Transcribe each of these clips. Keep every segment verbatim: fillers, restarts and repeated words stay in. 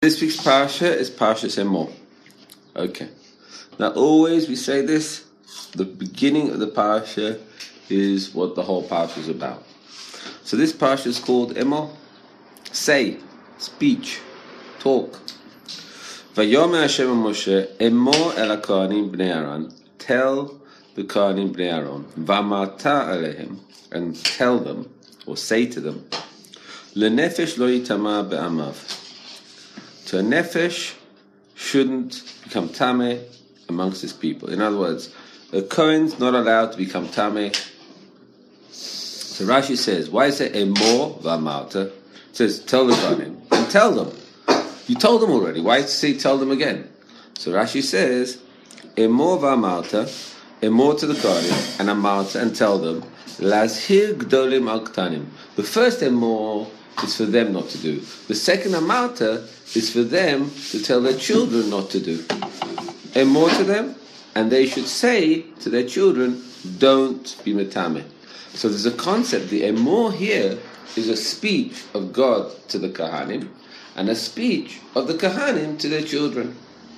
This week's parsha is Parshas Emor. Okay. Now, always we say this: the beginning of the parsha is what the whole parsha is about. So this parsha is called Emor. Say, speech, talk. Vayomer Hashem Moshe Emor el haKohanim bnei Aaron. Tell the Kohanim bnei Aaron. V'amarta alehem, and tell them or say to them, lenefesh lo yitama be'amav. So a nefesh shouldn't become tameh amongst his people. In other words, a Kohen's not allowed to become tameh. So Rashi says, why is it emor v'amarta? It says, tell the Kohanim. And tell them. You told them already. Why say tell them again? So Rashi says, emor v'amarta, emor to the Kohanim, and amarta, and tell them, lazhir gdolim al ktanim. The first emor is for them not to do. The second amarta is for them to tell their children not to do. And more to them, and they should say to their children, don't be metame. So there's a concept. The emor here is a speech of God to the Kohanim, and a speech of the Kohanim to their children.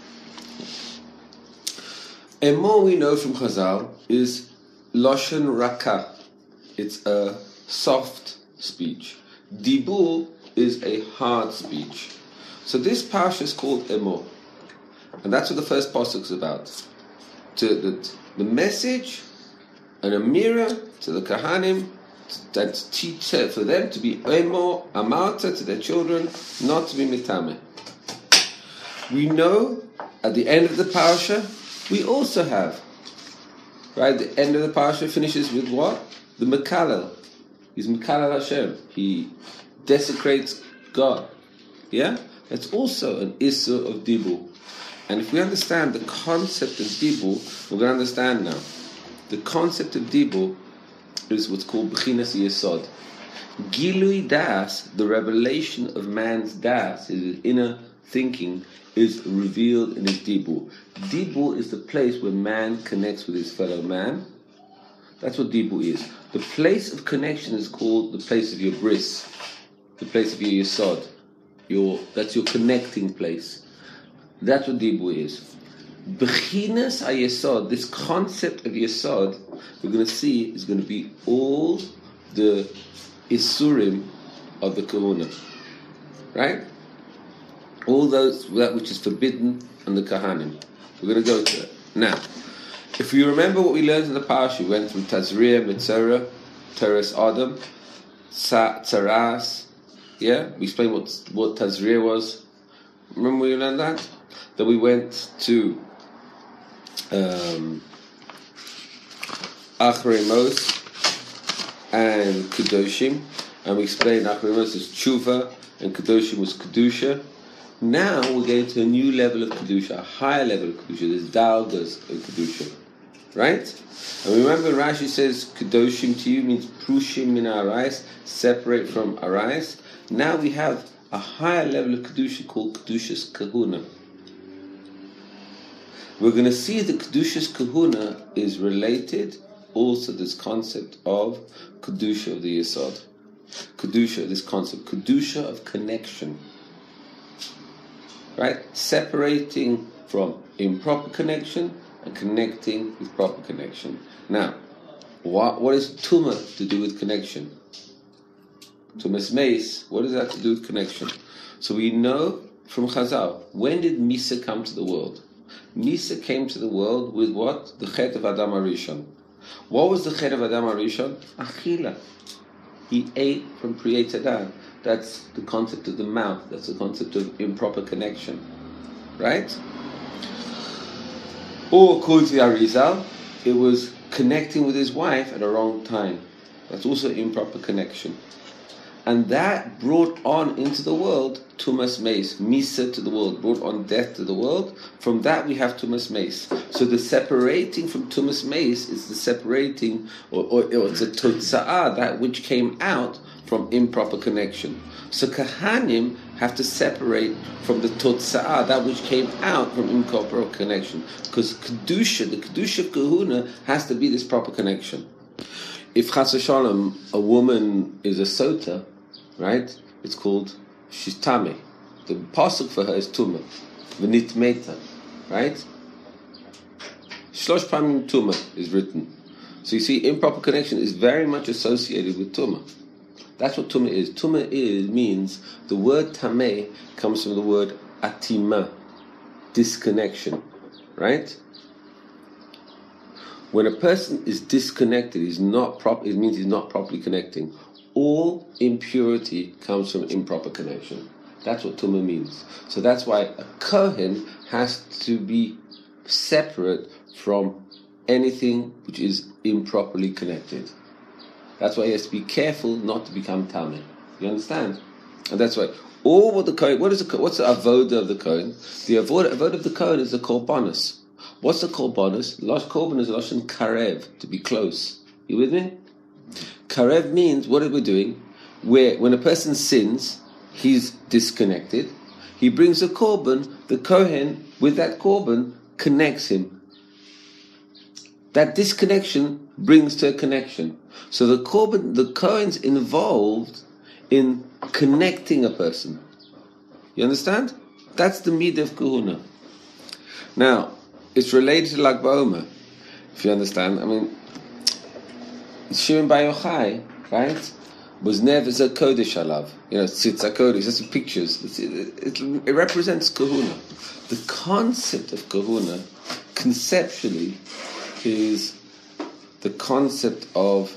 Emor, we know from Chazal, is loshen raka. It's a soft speech. Dibur is a hard speech. So this parsha is called Emor, and that's what the first pasuk is about. To the, the message, an amira to the Kohanim, that teach for them to be Emor, amarta to their children, not to be mitame. We know at the end of the parsha, we also have, right? The end of the parsha finishes with what? The Mekalel. He's Mekalel Hashem. He desecrates God. Yeah? It's also an issue of dibur. And if we understand the concept of dibur, we're going to understand now. The concept of dibur is what's called Bechinas Yesod. Gilui Das, the revelation of man's Das, his inner thinking, is revealed in his dibur. Dibur is the place where man connects with his fellow man. That's what dibur is. The place of connection is called the place of your bris, the place of your Yesod. Your, that's your connecting place. That's what dibur is. Bechinas HaYesod, this concept of Yesod, we're going to see is going to be all the Isurim of the Kahuna. Right? All those, that which is forbidden on the Kohanim. We're going to go to it. Now, if you remember what we learned in the Parsha, we went through Tazria, Mitzorah, Teres Adam, Tzaras. Yeah, we explained what what Tazria was. Remember we learned that? Then we went to um, Achrei Mos and Kedoshim, and we explained Achrei Mos is Tshuva and Kedoshim was Kedusha. Now we're going to a new level of Kedusha, a higher level of Kedusha. There's Dalgas of Kedusha, right? And remember Rashi says Kedoshim to you means Prushim min Arais, separate from Arais. Now we have a higher level of Kedusha called Kedushas Kahuna. We're going to see that Kedushas Kahuna is related also to this concept of Kedusha of the Yesod. Kedusha, this concept, Kedusha of connection. Right? Separating from improper connection and connecting with proper connection. Now, what, what is Tumah to do with connection? Tumas Meis, what does that have to do with connection? So we know from Chazal, when did Misa come to the world? Misa came to the world with what? The Chet of Adam HaRishon. What was the Chet of Adam HaRishon? Achila. He ate from Priyei Tadan. That's the concept of the mouth. That's the concept of improper connection. Right? Or according to the Arizal, it was connecting with his wife at a wrong time. That's also improper connection. And that brought on into the world Tumas Meis, Misa to the world, brought on death to the world. From that we have Tumas Meis. So the separating from Tumas Meis is the separating, or, or, or it's a Totza'ah, that which came out from improper connection. So Kohanim have to separate from the Totza'ah, that which came out from improper connection. Because Kedusha, the Kedusha of Kahuna, has to be this proper connection. If Chas v'Shalom, a woman is a sota, right? It's called she's tameh. the pasuk for her is Tumah, v'nitmeta, right? Shlosh pamim Tumah is written. So you see, improper connection is very much associated with Tumah. That's what Tumah is. Tumah is means, the word Tameh comes from the word Atima, disconnection, right? When a person is disconnected, he's not prop- it means he's not properly connecting. All impurity comes from improper connection. That's what Tumah means. So that's why a Kohen has to be separate from anything which is improperly connected. That's why he has to be careful not to become Tameh. You understand? And that's why all what the Kohen, what is the, what's the avoda of the Kohen? The avoda, avoda of the Kohen is the korbanos. What's the korbanos? Losh korban is lashon karev, to be close. You with me? Karev means, what are we doing? Where when a person sins, he's disconnected. He brings a korban. The Kohen, with that korban, connects him. That disconnection brings to a connection. So the korban, the Kohen's involved in connecting a person. You understand? That's the midah of kahuna. Now, it's related to Lag BaOmer, if you understand. I mean, Shimon Bar Yochai, right, was never a kodesh alav. You know, tzitz kodesh. That's the pictures. It's, it, it, it represents kahuna. The concept of kahuna, conceptually, is the concept of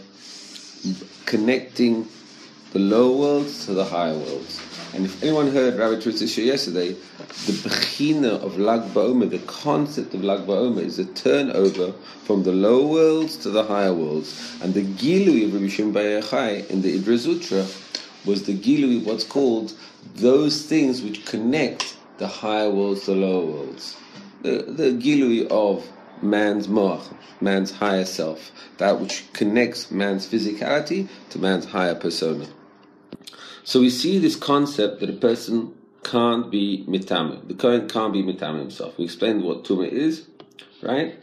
connecting the lower worlds to the higher worlds. And if anyone heard Rabbi Trutzisha yesterday, the bechina of Lag BaOmer, the concept of Lag BaOmer, is a turnover from the lower worlds to the higher worlds. And the gilui of Rabbi Shimon Bar Yochai in the Idra Zutra was the gilui, what's called those things which connect the higher worlds to the lower worlds. The, the gilui of man's moach, man's higher self, that which connects man's physicality to man's higher persona. So we see this concept that a person can't be mitameh. The Kohen can't be mitameh himself. We explained what tumah is, right?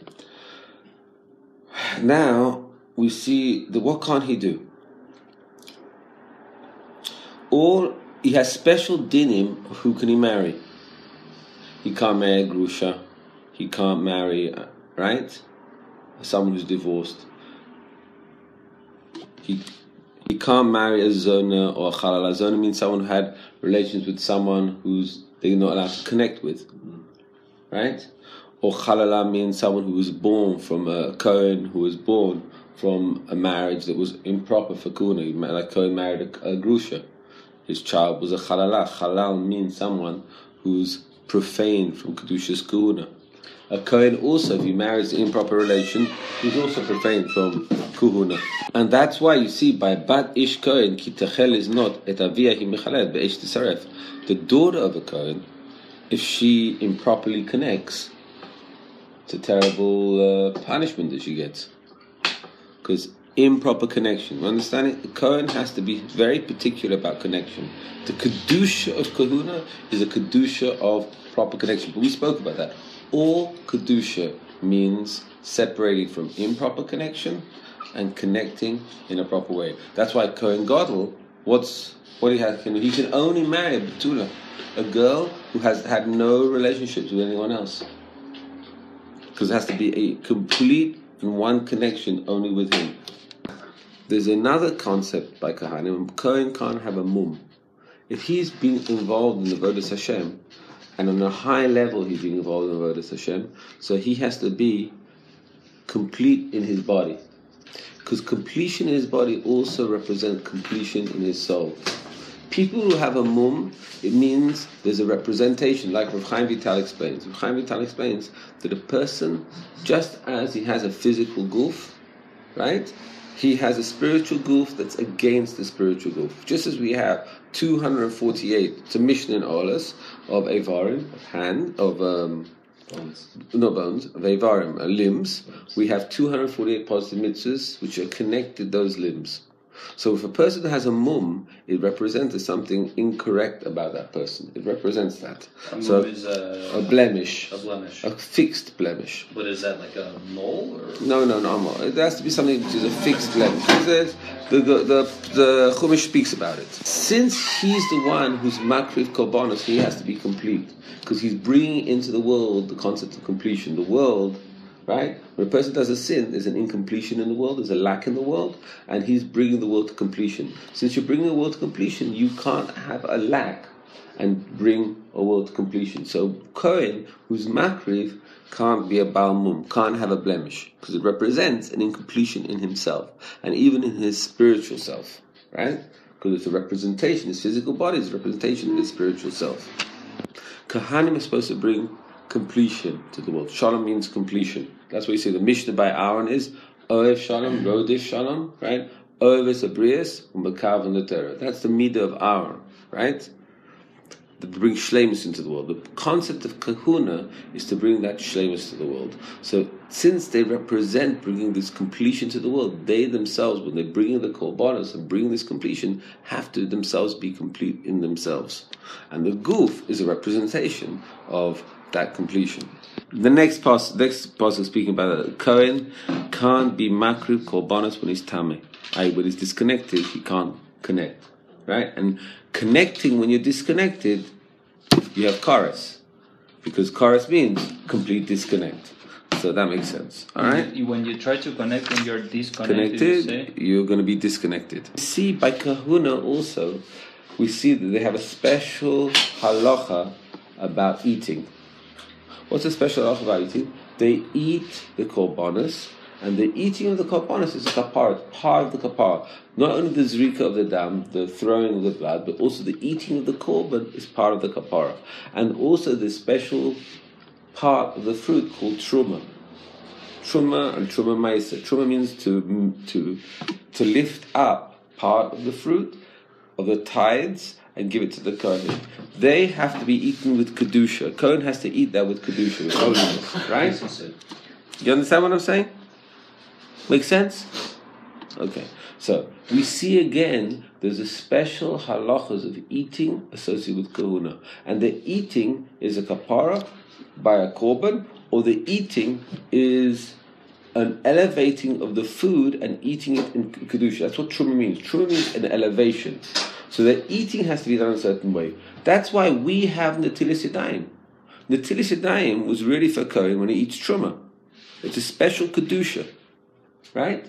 Now we see the what can't he do? All he has special dinim. Who can he marry? He can't marry a grusha. He can't marry, right, someone who's divorced. He he can't marry a zona or a halal. A zona means someone who had relations with someone who's they're not allowed to connect with, right? Or halala means someone who was born from a Kohen who was born from a marriage that was improper for kuna. Like Kohen married a, a grusha. His child was a halala. Halal means someone who's profane from kedusha's kuna. A Kohen also, if he marries an improper relation, he's also profaned from kuhuna. And that's why you see by Bat Ish Kohen, ki techel is not et avia hi mechalel be'esh tisaref. The daughter of a Kohen, if she improperly connects, it's a terrible uh, punishment that she gets. Because improper connection, you understand it? The Kohen has to be very particular about connection. The kedusha of kahuna is a kedusha of proper connection. But we spoke about that. All kedusha means separating from improper connection and connecting in a proper way. That's why Kohen Gadol, what's what he has, he can only marry a betula, a girl who has had no relationships with anyone else, because it has to be a complete and one connection only with him. There's another concept by Kohanim. Kohen can't have a mum. If he's been involved in the Avodas Hashem, and on a high level he's being involved in Avodas Hashem, so he has to be complete in his body. Because completion in his body also represents completion in his soul. People who have a mum, it means there's a representation, like Rav Chaim Vital explains. Rav Chaim Vital explains that a person, just as he has a physical guf, right? He has a spiritual guf that's against the spiritual guf. Just as we have two hundred forty-eight, it's a Mishnah in Olas, of Eivarim, of hand, of um, bones. no bones, of Eivarim, uh, limbs. We have two hundred forty-eight positive mitzvahs which are connected those limbs. So if a person has a mum, it represents something incorrect about that person. It represents that. A so mum is a, a blemish. A blemish. A fixed blemish. But is that like a mole? Or? No, no, no, no. It has to be something which is a fixed blemish. The, the, the, the Chumash speaks about it. Since he's the one who's makriv korbanos, he has to be complete. Because he's bringing into the world the concept of completion. The world... Right? When a person does a sin, there's an incompletion in the world, there's a lack in the world, and he's bringing the world to completion. Since you're bringing the world to completion, you can't have a lack and bring a world to completion. So Kohen, who's makriv, can't be a Baal Mum, can't have a blemish, because it represents an incompletion in himself, and even in his spiritual self. Right? Because it's a representation, his physical body is a representation of his spiritual self. Kohanim is supposed to bring completion to the world. Shalom means completion. That's what you say. The Mishnah by Aaron is Oev Shalom, Rodif Shalom, right? Oev is Abrius, Umakav and the Torah. That's the midah of Aaron, right? To bring shleimus into the world. The concept of kahuna is to bring that shleimus to the world. So since they represent bringing this completion to the world, they themselves, when they bring in the korbanos and bring this completion, have to themselves be complete in themselves. And the guf is a representation of that completion. The next passage, next passage speaking about that, Kohen can't be makriv korbanos when he's tameh. When he's disconnected, he can't connect, right? And connecting when you're disconnected, you have chorus, because chorus means complete disconnect. So that makes sense. All right. You, when you try to connect when you're disconnected, connected, you you're going to be disconnected. See, by kahuna also, we see that they have a special halacha about eating. What's a special halacha about eating? They eat the korbanos, and the eating of the korbanos is a kapara, part of the kapara. Not only the zrika of the dam, the throwing of the blood, but also the eating of the korban is part of the kapara. And also the special part of the fruit called truma. Truma and truma maisa. Truma means to to to lift up part of the fruit of the tithes and give it to the Kohen. They have to be eaten with kedusha. Kohen has to eat that with kedusha, with holiness, right? You understand what I'm saying? Make sense? Okay. So we see again there's a special halachas of eating associated with kahuna, and the eating is a kapara by a korban, or the eating is an elevating of the food and eating it in kedusha. That's what truma means. Truma means an elevation. So the eating has to be done a certain way. That's why we have Netilas Yadayim. Netilas Yadayim was really for Kohen when he eats truma. It's a special kedusha, right?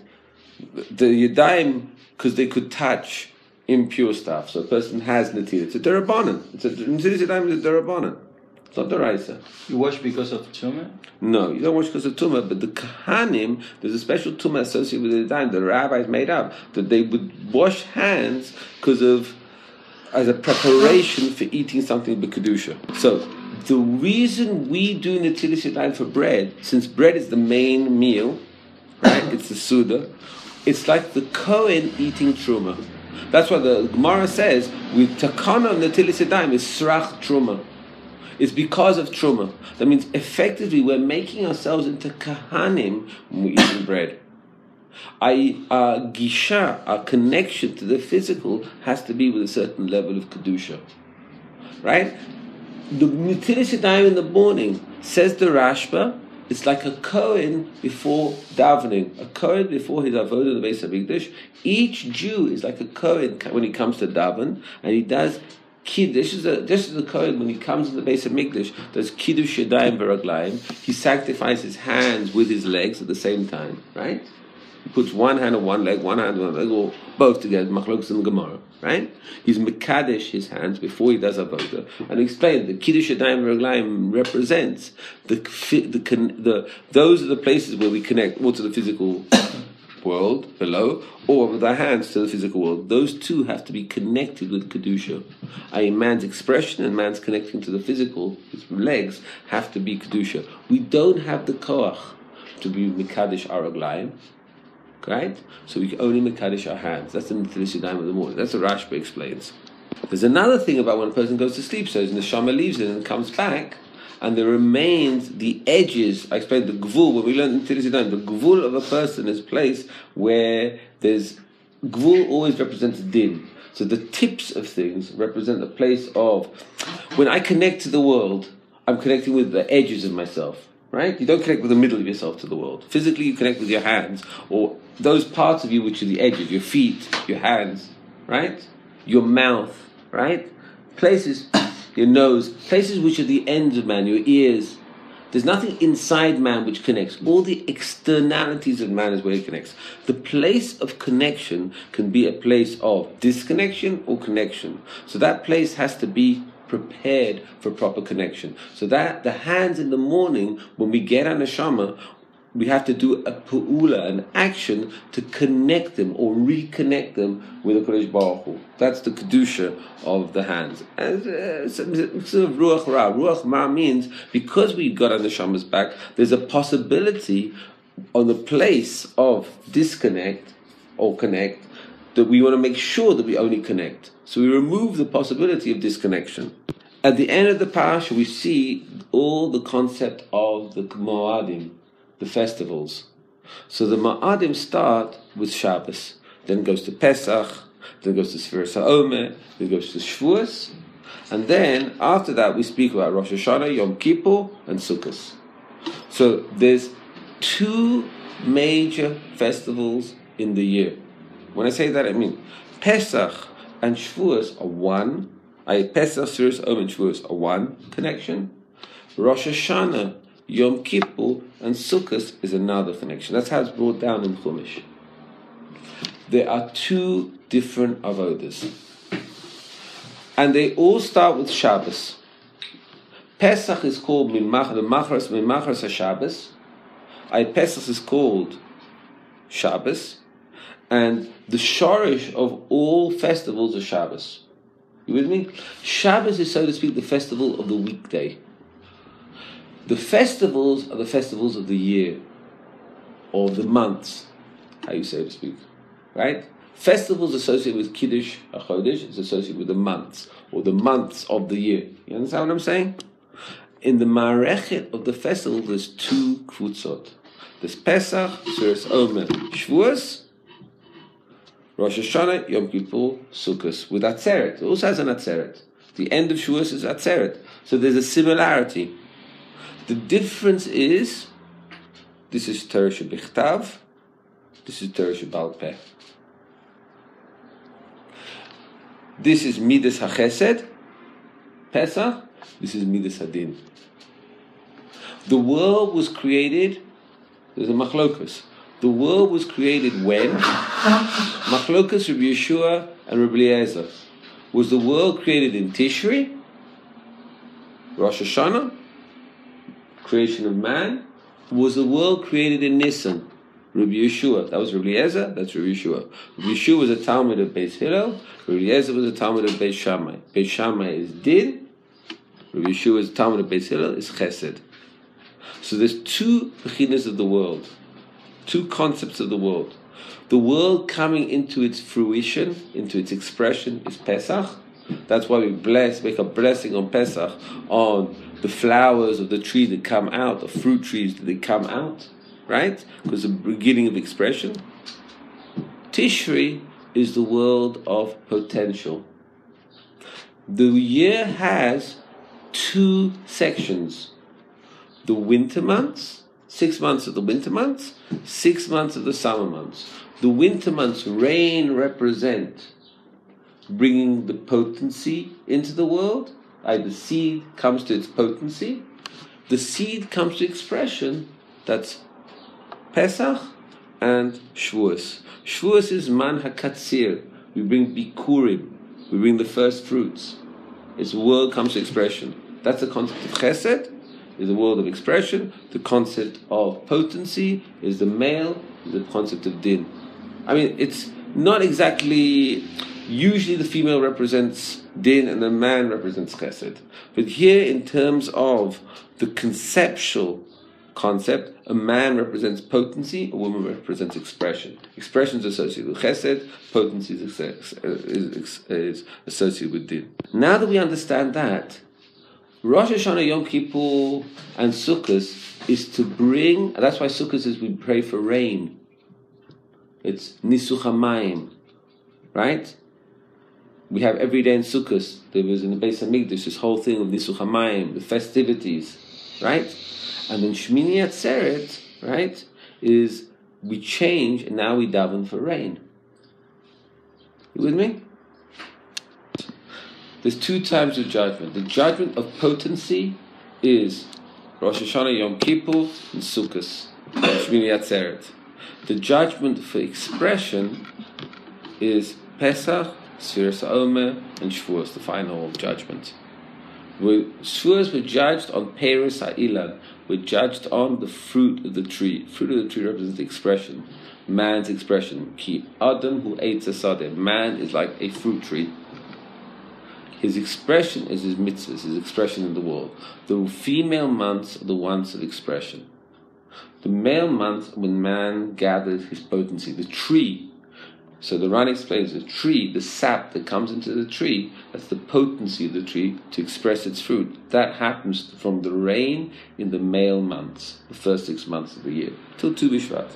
The Yadayim, because they could touch impure stuff. So a person has Netilas. It's a derabanan. It's a Netilas Yadayim is a derabanan. It's not deraisa. You wash because of tumah? No, you don't wash because of tumah. But the kahanim, there's a special tumah associated with the Yadayim. The rabbis made up that they would wash hands because of as a preparation for eating something b'kedusha. So the reason we do Netilas Yadayim for bread, since bread is the main meal, right? It's the suda. It's like the Kohen eating truma. That's why the Gemara says with takana Netilas Yadayim is srach truma. It's because of truma. That means effectively we're making ourselves into kahanim when we're eating bread. I, our gisha, our connection to the physical, has to be with a certain level of kedusha, right? The Netilas Yadayim in the morning, says the Rashba, it's like a Kohen before davening, a Kohen before his avodah in the Beis Hamikdash. Each Jew is like a Kohen when he comes to daven, and he does kiddush. This is a this is a Kohen when he comes to the Beis Hamikdash. Does kiddush yadayim v'raglayim. He sanctifies his hands with his legs at the same time, right? He puts one hand on one leg, one hand on one leg, or both together, machlokes in the Gemara, right? He's mekadesh his hands before he does avodah. And explain the kiddush yadayim v'raglayim represents the, the the those are the places where we connect or to the physical world below, or with our hands to the physical world. Those two have to be connected with kedusha. A man's expression and man's connecting to the physical, his legs, have to be kedusha. We don't have the koach to be mekadesh our raglayim, right? So we can only mekadesh our hands. That's the Netilas Yadayim of the morning. That's what Rashba explains. There's another thing about when a person goes to sleep. So his neshama leaves it and comes back, and there remains the edges. I explained the gvul when we learned Netilas Yadayim. The gvul of a person is a place where there's Gvul always represents din. So the tips of things represent the place of, when I connect to the world, I'm connecting with the edges of myself, right? You don't connect with the middle of yourself to the world. Physically, you connect with your hands, or those parts of you which are the edges, your feet, your hands, right? Your mouth, right? Places, your nose, places which are the ends of man, your ears. There's nothing inside man which connects. All the externalities of man is where it connects. The place of connection can be a place of disconnection or connection. So that place has to be prepared for proper connection. So that the hands in the morning, when we get our neshama, we have to do a pu'ula, an action to connect them or reconnect them with the Kodesh Baruch Hu. That's the kedusha of the hands. And uh, sort of ruach ra. Ruach ma means because we got our neshamas back, there's a possibility on the place of disconnect or connect that we want to make sure that we only connect. So we remove the possibility of disconnection. At the end of the parasha, we see all the concept of the Moadim, the festivals. So the Ma'adim start with Shabbos, then goes to Pesach, then goes to Sfiras HaOmer, then goes to Shavuos, and then after that we speak about Rosh Hashanah, Yom Kippur, and Sukkot. So there's two major festivals in the year. When I say that, I mean Pesach and Shavuos are one. I Pesach, Sfiras HaOmer, and Shavuos are one connection. Rosh Hashanah, Yom Kippur, and Sukkot is another connection. That's how it's brought down in Chumash. There are two different avodas, and they all start with Shabbos. Pesach is called Mimachras Mimachras HaShabbos. I Pesach is called Shabbos, and the shorish of all festivals is Shabbos. You with me? Shabbos is, so to speak, the festival of the weekday. The festivals are the festivals of the year, or the months, how you say to speak, right? Festivals associated with Kiddush HaChodesh is associated with the months, or the months of the year. You understand what I'm saying? In the Ma'arechet of the festival, there's two kvutzot. There's Pesach, Sfiras HaOmer, Shavuos, Rosh Hashanah, Yom Kippur, Sukkot, with Atzeret. It also has an Atzeret. The end of Shavuos is Atzeret. So there's a similarity. The difference is, this is Torah Shebichtav, this is Torah Shebal Peh. This is Midas HaChesed, Pesach, this is Midas HaDin. The world was created, there's a machlokas. The world was created when? Machlokas Rabbi Yeshua and Rabbi Eliezer. Was the world created in Tishri, Rosh Hashanah, creation of man? Was the world created in Nisan? Rabbi Yeshua. That was Rabbi Eliezer, that's Rabbi Yeshua. Rabbi Yeshua was a Talmud of Beis Hillel, Rabbi Eliezer was a Talmud of Beis Shammai. Beis Shammai is Din, Rabbi Yeshua is a Talmud of Beis Hillel, is Chesed. So there's two bechinas of the world, two concepts of the world. The world coming into its fruition, into its expression, is Pesach. That's why we bless, make a blessing on Pesach, on the flowers of the tree that come out, the fruit trees that they come out, right? Because the beginning of expression. Tishri is the world of potential. The year has two sections. The winter months, six months of the winter months, six months of the summer months. The winter months, rain represent bringing the potency into the world. Like the seed comes to its potency. The seed comes to expression. That's Pesach and Shavuos. Shavuos is Man HaKatzir. We bring Bikurim. We bring the first fruits. Its world comes to expression. That's the concept of Chesed, is the world of expression. The concept of potency is the male, is the concept of Din. I mean, it's not exactly... Usually the female represents Din and the man represents Chesed. But here, in terms of the conceptual concept, a man represents potency, a woman represents expression. Expression is associated with Chesed, potency is, is, is associated with Din. Now that we understand that, Rosh Hashanah, Yom Kippur, and Sukkot is to bring, and that's why Sukkot is we pray for rain. It's Nisuch HaMayim. right? We have every day in Sukkot. There was in the Beis Hamikdash this whole thing of Nisuch HaMayim, the festivities, right? And then Shmini Atzeret, right, is we change and now we daven for rain. You with me? There's two types of judgment. The judgment of potency is Rosh Hashanah, Yom Kippur, and Sukkot, Shmini Atzeret. The judgment for expression is Pesach, Sfiras HaOmer, and Shavuos, the final judgment. Shavuos were judged on Peres HaIlan, were judged on the fruit of the tree. Fruit of the tree represents the expression, man's expression. Ki Adam hu eitz hasadeh. Man is like a fruit tree. His expression is his mitzvahs, his expression in the world. The female months are the ones of expression. The male months, when man gathers his potency, the tree. So the Ran explains the tree, the sap that comes into the tree, that's the potency of the tree to express its fruit. That happens from the rain in the male months, the first six months of the year, till Tu B'Shvat.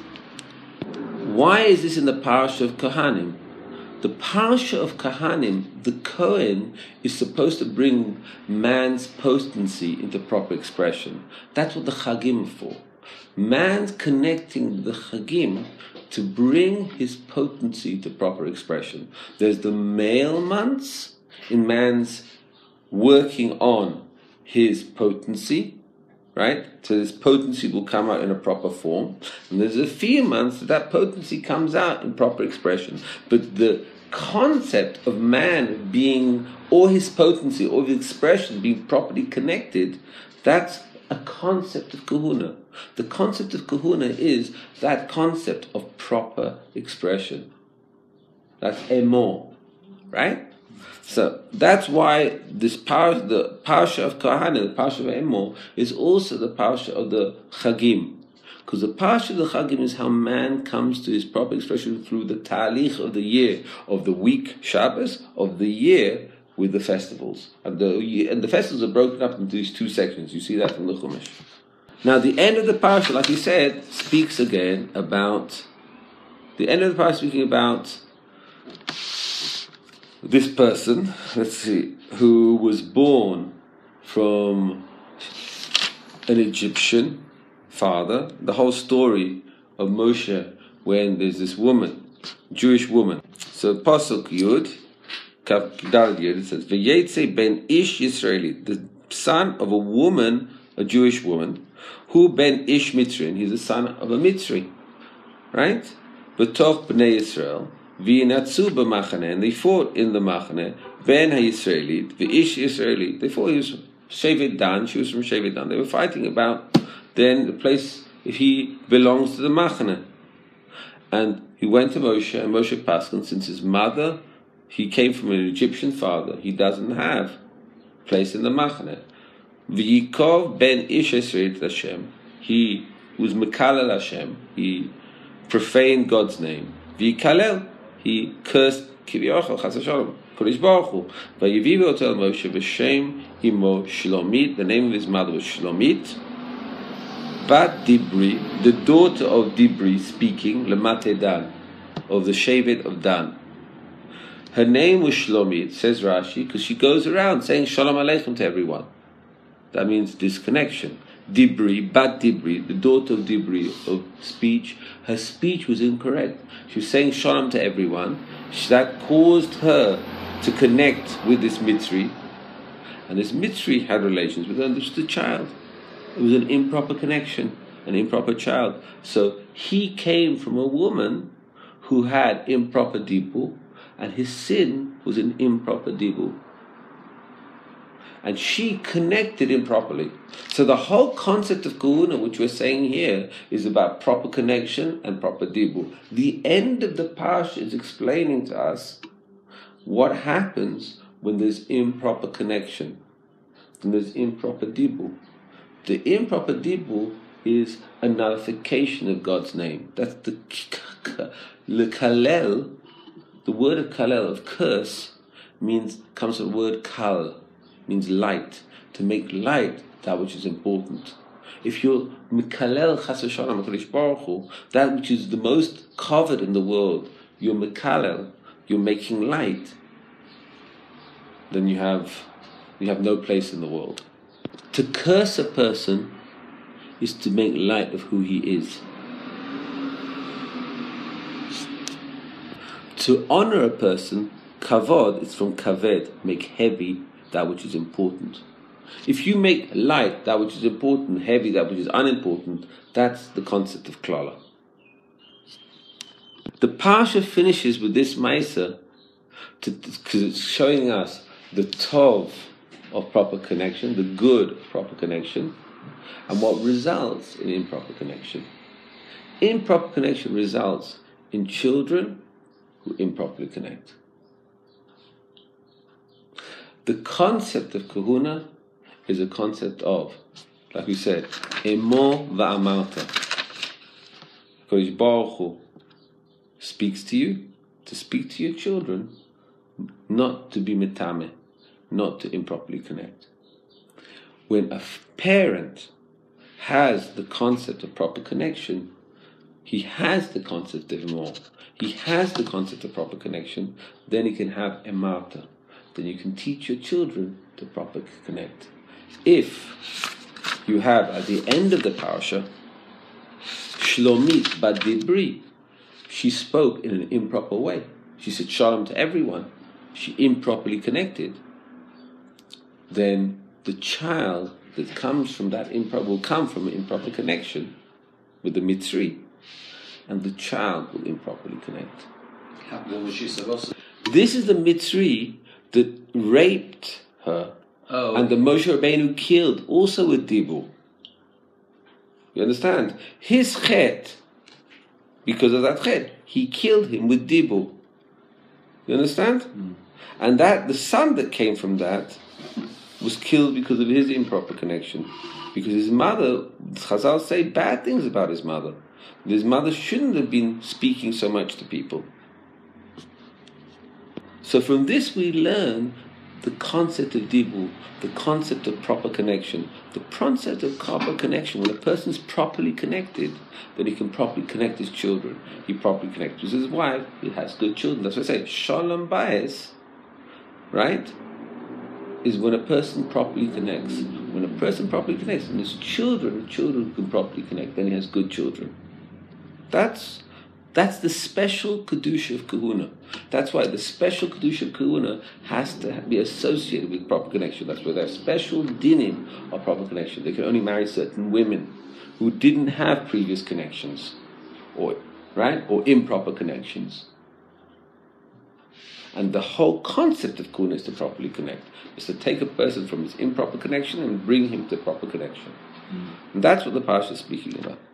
Why is this in the Parsha of Kohanim? The Parsha of Kohanim, the Kohen is supposed to bring man's potency into proper expression. That's what the Chagim are for. Man's connecting the Chagim to bring his potency to proper expression. There's the male months in man's working on his potency, right? So this potency will come out in a proper form. And there's a few months that that potency comes out in proper expression. But the concept of man being, or his potency, or his expression being properly connected, that's a concept of kahuna. The concept of kahuna is that concept of proper expression. That's emor, right? So that's why this par, the parsha of Kohanim, the parsha of emor, is also the parsha of the Chagim. Because the parsha of the Chagim is how man comes to his proper expression through the talich of the year, of the week Shabbos, of the year with the festivals. And the, and the festivals are broken up into these two sections. You see that from the Chumash. Now, the end of the parsha, like he said, speaks again about, the end of the parsha speaking about this person, let's see, who was born from an Egyptian father. The whole story of Moshe, when there's this woman, Jewish woman. So, Pasuk Yud, Kaf Dal Yud, it says, V'yetze ben ish Yisraeli, the son of a woman, a Jewish woman, who ben ish Mitzri, he's the son of a Mitzri, right? B'toch b'nei Yisrael, v'yinatzu b'machane, and they fought in the machane, ben ha-Yisraelit, v'ish Yisraeli, they fought, he was Shevet Dan, she was from Shevet Dan, they were fighting about then the place, if he belongs to the machane. And he went to Moshe, and Moshe Paskin, since his mother, he came from an Egyptian father, he doesn't have place in the machane. V'yikov ben ish Yisrael Hashem, he was Mekalel Hashem, he profaned God's name. V'yikalel, he cursed Kivyochel Chas Hashalom, Kodesh Baruch Hu. V'yivivu otel Moshe b'shem imo Shlomit, the name of his mother was Shlomit, Bat Dibri, the daughter of Dibri, speaking Lemate Dan, of the Shevet of Dan. Her name was Shlomit, says Rashi, because she goes around saying Shalom Aleichem to everyone. That means disconnection. Dibri, Bat Dibri, the daughter of Dibri, of speech, her speech was incorrect. She was saying Shalom to everyone. That caused her to connect with this Mitzri. And this Mitzri had relations with her, and this was the child. It was an improper connection, an improper child. So he came from a woman who had improper dibur, and his sin was an improper dibur. And she connected improperly. So the whole concept of kahuna, which we're saying here, is about proper connection and proper dibur. The end of the parsha is explaining to us what happens when there's improper connection, when there's improper dibur. The improper dibur is a nullification of God's name. That's the kalel. The word of kalel, of curse, means comes from the word kal, means light, to make light that which is important. If you're mikalel chas v'shalom HaKadosh Baruch Hu, that which is the most covered in the world, you're mikalel, you're making light, then you have you have no place in the world. To curse a person is to make light of who he is. To honor a person, kavod, is from kaved, make heavy that which is important. If you make light that which is important, heavy that which is unimportant, that's the concept of klala. The parsha finishes with this ma'aser because it's showing us the tov of proper connection, the good of proper connection, and what results in improper connection. Improper connection results in children who improperly connect. The concept of kahuna is a concept of, like we said, Emo va'amarta. Kodesh Baruch Hu speaks to you, to speak to your children, not to be metame, not to improperly connect. When a parent has the concept of proper connection, he has the concept of Emo, he has the concept of proper connection, then he can have emarta. Then you can teach your children to properly connect. If you have at the end of the parasha, Shlomit bat dibri, she spoke in an improper way. She said shalom to everyone. She improperly connected. Then the child that comes from that improper will come from an improper connection with the Mitzri, and the child will improperly connect. What was she supposed to? This is the Mitzri that raped her, oh, and the Moshe Rabbeinu killed also with dibur. You understand? His chet, because of that chet, he killed him with dibur. You understand? Mm. And that the son that came from that was killed because of his improper connection. Because his mother, Chazal say bad things about his mother. His mother shouldn't have been speaking so much to people. So from this we learn the concept of dibur, the concept of proper connection, the concept of proper connection. When a person's properly connected, then he can properly connect his children. He properly connects with his wife, he has good children. That's what I say, shalom bayis, right, is when a person properly connects. When a person properly connects, and his children, children who can properly connect, then he has good children. That's That's the special Kedusha of Kahuna. That's why the special Kedusha of Kahuna has to be associated with proper connection. That's why there are special dinim of proper connection. They can only marry certain women who didn't have previous connections, or right, or improper connections. And the whole concept of Kahuna is to properly connect. Is to take a person from his improper connection and bring him to proper connection. Mm. And that's what the Parsha is speaking about.